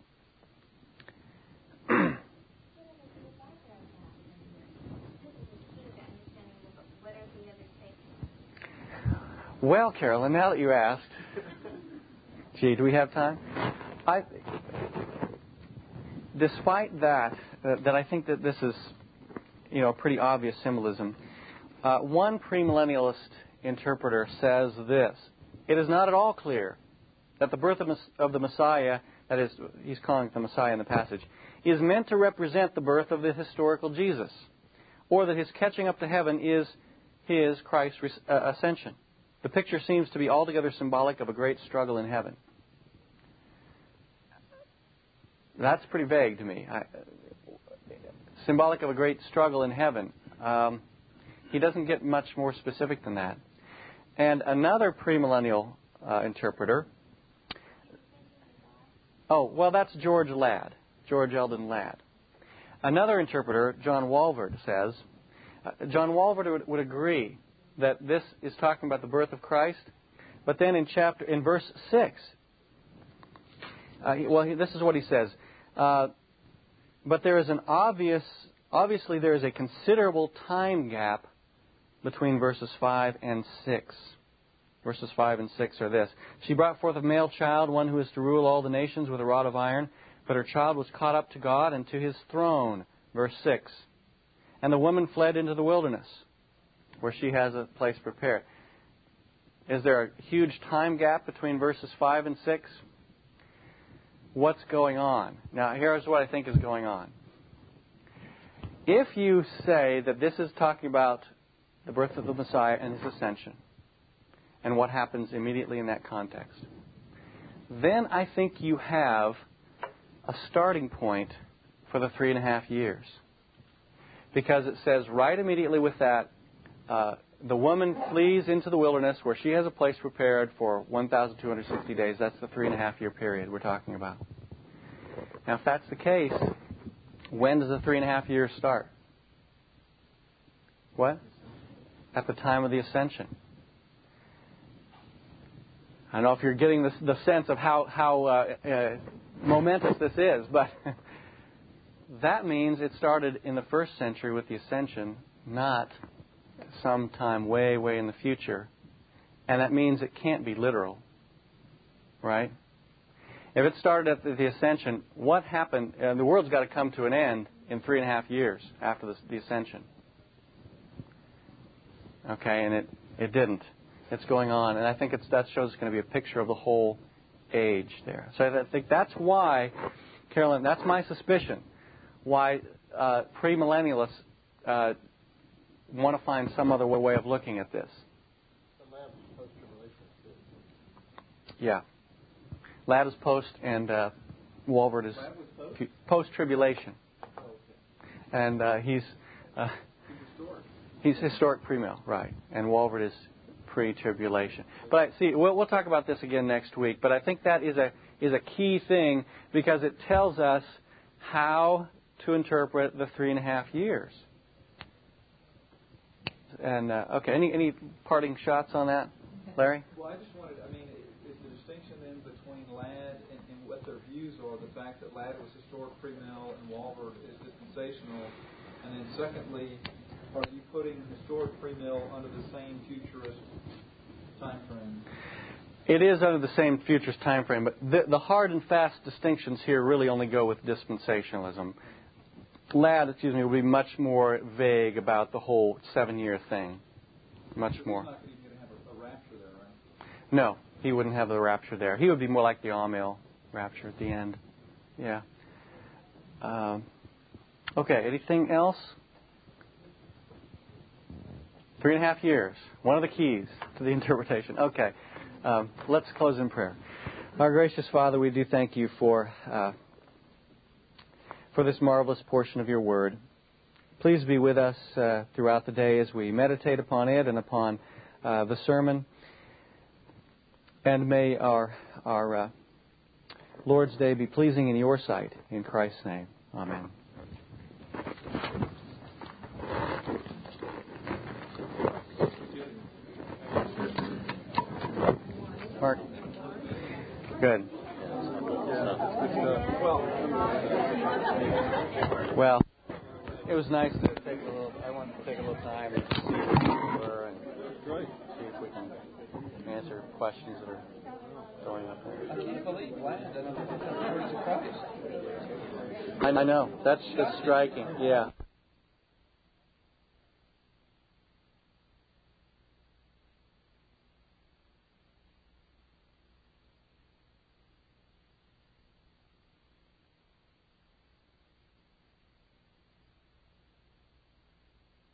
Well, Carolyn, now that you asked, gee, do we have time? I, despite that, uh, that I think that this is, you know, pretty obvious symbolism. Uh, one premillennialist interpreter says this: it is not at all clear that the birth of, of the Messiah, that is, he's calling it the Messiah in the passage, is meant to represent the birth of the historical Jesus, or that his catching up to heaven is his Christ's uh, ascension. The picture seems to be altogether symbolic of a great struggle in heaven. That's pretty vague to me. I, symbolic of a great struggle in heaven. Um, he doesn't get much more specific than that. And another premillennial uh, interpreter. Oh, well, that's George Ladd, George Eldon Ladd. Another interpreter, John Walvoord, says, uh, John Walvoord would, would agree that this is talking about the birth of Christ, but then in chapter, in verse six, uh, well, he, this is what he says. Uh, but there is an obvious, obviously there is a considerable time gap between verses five and six. Verses five and six are this: she brought forth a male child, one who is to rule all the nations with a rod of iron, but her child was caught up to God and to his throne. Verse six. And the woman fled into the wilderness, where she has a place prepared. Is there a huge time gap between verses five and six? What's going on? Now, here's what I think is going on. If you say that this is talking about the birth of the Messiah and His ascension, and what happens immediately in that context, then I think you have a starting point for the three and a half years. Because it says right immediately with that, uh, the woman flees into the wilderness where she has a place prepared for one thousand two hundred sixty days. That's the three and a half year period we're talking about. Now, if that's the case, when does the three and a half years start? What? At the time of the ascension. I don't know if you're getting the, the sense of how, how uh, uh, momentous this is, but that means it started in the first century with the ascension, not sometime way, way in the future. And that means it can't be literal. Right? If it started at the, the ascension, what happened? Uh, the world's got to come to an end in three and a half years after the, the ascension. Okay, and it, it didn't. It's going on. And I think it's, that shows it's going to be a picture of the whole age there. So I think that's why, Carolyn, that's my suspicion, why uh, premillennialists uh, want to find some other way of looking at this. The lab is post-tribulation. Yeah. Ladd is post and uh, Walvoord is post? post-tribulation. Oh, okay. And uh, he's uh, He's historic. he's historic premill, right. And Walvoord is pre-tribulation. But I, see, we'll, we'll talk about this again next week. But I think that is a is a key thing because it tells us how to interpret the three and a half years. And uh, okay, any any parting shots on that, Larry? Well, I just wanted, I mean, is the distinction then between Ladd and, and what their views are, the fact that Ladd was historic premill and Walvoord is dispensational, and then secondly, are you putting historic premill under the same futurist time frame? It is under the same futurist time frame, but the, the hard and fast distinctions here really only go with dispensationalism. Ladd, excuse me, will be much more vague about the whole seven-year thing. Much so more. He's not even going to have a, a rapture there, right? No, he wouldn't have the rapture there. He would be more like the Amil rapture at the end. Yeah. Um, okay, anything else? Three and a half years. One of the keys to the interpretation. Okay. Um, let's close in prayer. Our gracious Father, we do thank you for uh, for this marvelous portion of your word. Please be with us uh, throughout the day as we meditate upon it and upon uh, the sermon. And may our our uh, Lord's Day be pleasing in your sight. In Christ's name. Amen. Mark. Good. Well, it was nice to take a little. I wanted to take a little time and see where we were and see if we can answer questions that are going up there. I can't believe Ladd. I'm pretty surprised. I know. That's just striking. Yeah.